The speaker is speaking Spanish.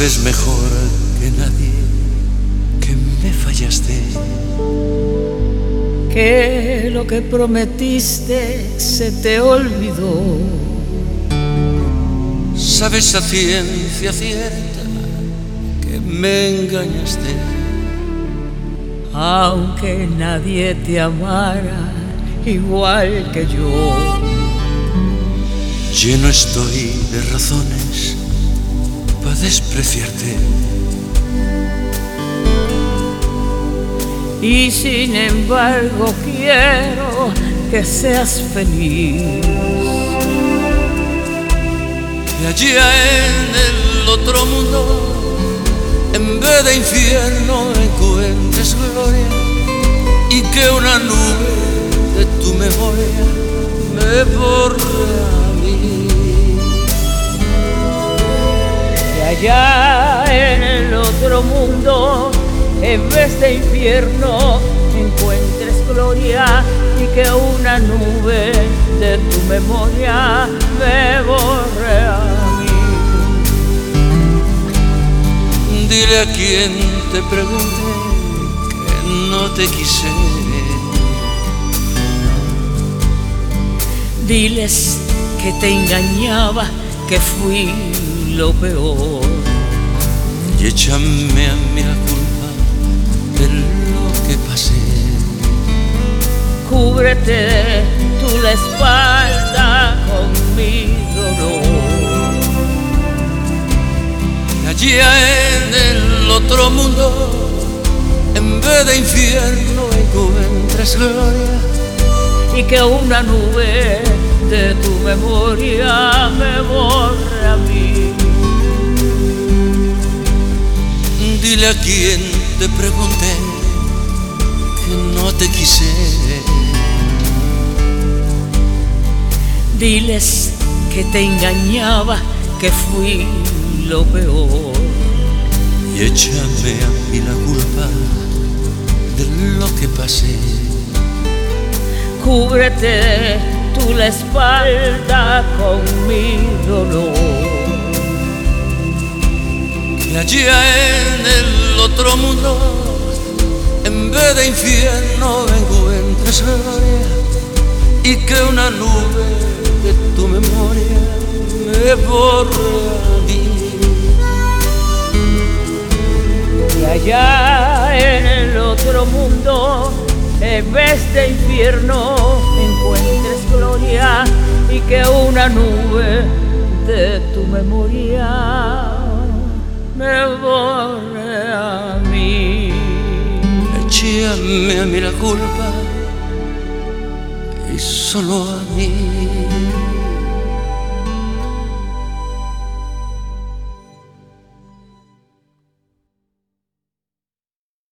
Sabes mejor que nadie que me fallaste, que lo que prometiste se te olvidó. Sabes a ciencia cierta que me engañaste, aunque nadie te amara igual que yo. Lleno estoy de razones para despreciarte, y sin embargo quiero que seas feliz. Y allá en el otro mundo, en vez de infierno, encuentres gloria, y que una nube de tu memoria me borre a mí. Y allá en el otro mundo, en vez de infierno, encuentres gloria, y que una nube de tu memoria me borre a mí. Dile a quien te pregunte que no te quise, diles que te engañaba, que fui lo peor, y échame a mí la culpa de lo que pasé. Cúbrete tú la espalda con mi dolor. Y allá en el otro mundo, en vez de infierno, encuentres gloria, y que una nube de tu memoria me borre a mí. Dile a quien te pregunte que no te quise, diles que te engañaba, que fui lo peor, y échame a mí la culpa de lo que pasé. Cúbrete tú la espalda con mi dolor. Que allá en el otro mundo, en vez de infierno, encuentres gloria, y que una nube de tu memoria me borre a mí. Y allá en el otro mundo, en vez de infierno, encuentres gloria, y que una nube de tu memoria me borre a mí. Échame a mí la culpa, y solo a mí.